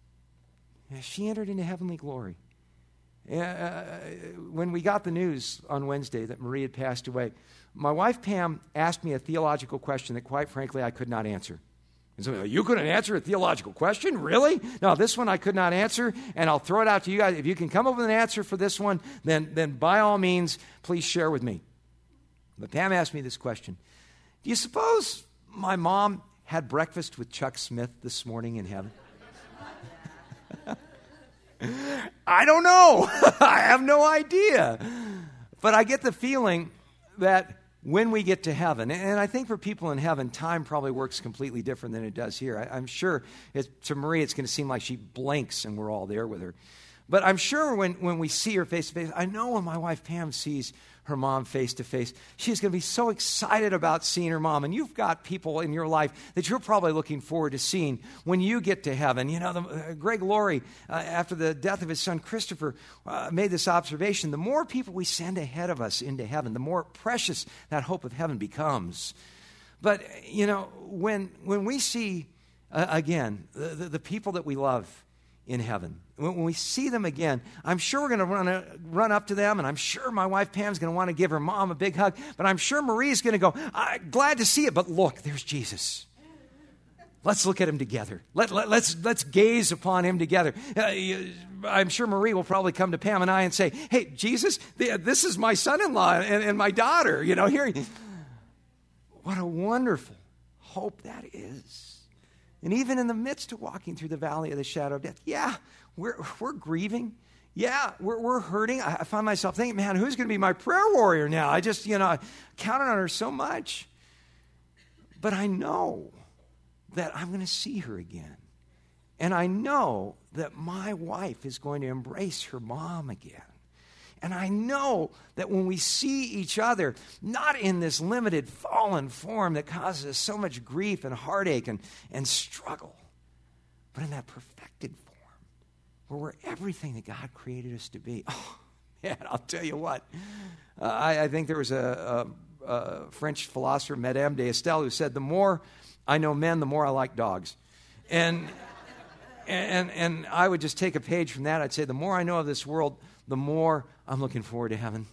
A: she entered into heavenly glory. Uh, when we got the news on Wednesday that Marie had passed away, my wife Pam asked me a theological question that, quite frankly, I could not answer. And so, you couldn't answer a theological question? Really? No, this one I could not answer, and I'll throw it out to you guys. If you can come up with an answer for this one, then, then by all means, please share with me. But Pam asked me this question. Do you suppose my mom had breakfast with Chuck Smith this morning in heaven? I don't know. I have no idea. But I get the feeling that when we get to heaven, and I think for people in heaven, time probably works completely different than it does here. I, I'm sure it, to Marie, it's going to seem like she blinks and we're all there with her. But I'm sure when, when we see her face to face, I know when my wife Pam sees her mom face to face, she's going to be so excited about seeing her mom. And you've got people in your life that you're probably looking forward to seeing when you get to heaven. You know, the, uh, Greg Laurie, uh, after the death of his son Christopher, uh, made this observation. The more people we send ahead of us into heaven, the more precious that hope of heaven becomes. But, you know, when, when we see, uh, again, the, the, the people that we love in heaven, when we see them again, I'm sure we're going to run, a, run up to them, and I'm sure my wife Pam's going to want to give her mom a big hug, but I'm sure Marie's going to go, I'm glad to see it, but look, there's Jesus. Let's look at him together. Let, let, let's, let's gaze upon him together. Uh, I'm sure Marie will probably come to Pam and I and say, hey, Jesus, this is my son-in-law and, and my daughter. You know, here. What a wonderful hope that is. And even in the midst of walking through the valley of the shadow of death, yeah, we're we're grieving. Yeah, we're we're hurting. I, I find myself thinking, man, who's going to be my prayer warrior now? I just, you know, I counted on her so much. But I know that I'm going to see her again. And I know that my wife is going to embrace her mom again. And I know that when we see each other, not in this limited, fallen form that causes us so much grief and heartache and, and struggle, but in that perfected form, where we're everything that God created us to be. Oh, man, I'll tell you what. Uh, I, I think there was a, a, a French philosopher, Madame de Staël, who said, the more I know men, the more I like dogs. And, and, and I would just take a page from that. I'd say, the more I know of this world, the more I'm looking forward to heaven.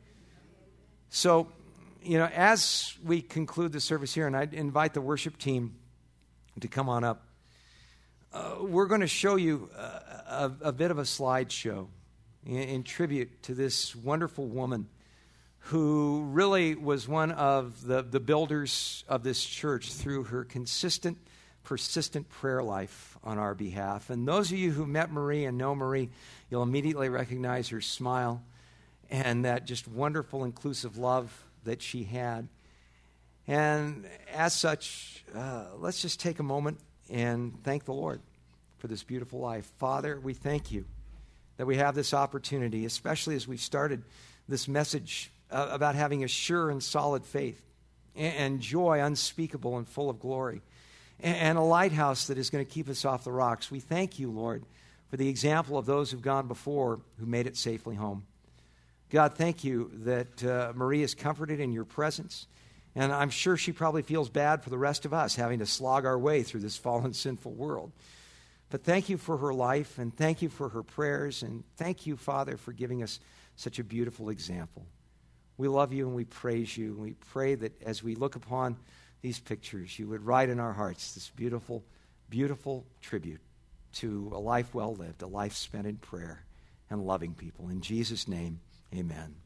A: So, you know, as we conclude the service here, and I invite the worship team to come on up, uh, we're going to show you a, a, a bit of a slideshow in, in tribute to this wonderful woman who really was one of the, the builders of this church through her consistent persistent prayer life on our behalf. And those of you who met Marie and know Marie, you'll immediately recognize her smile and that just wonderful, inclusive love that she had. And as such, uh, let's just take a moment and thank the Lord for this beautiful life. Father, we thank you that we have this opportunity, especially as we started this message uh, about having a sure and solid faith and, and joy unspeakable and full of glory, and, and a lighthouse that is going to keep us off the rocks. We thank you, Lord, for the example of those who've gone before who made it safely home. God, thank you that uh, Marie is comforted in your presence. And I'm sure she probably feels bad for the rest of us having to slog our way through this fallen, sinful world. But thank you for her life, and thank you for her prayers, and thank you, Father, for giving us such a beautiful example. We love you and we praise you, and we pray that as we look upon these pictures, you would write in our hearts this beautiful, beautiful tribute to a life well lived, a life spent in prayer and loving people. In Jesus' name, amen.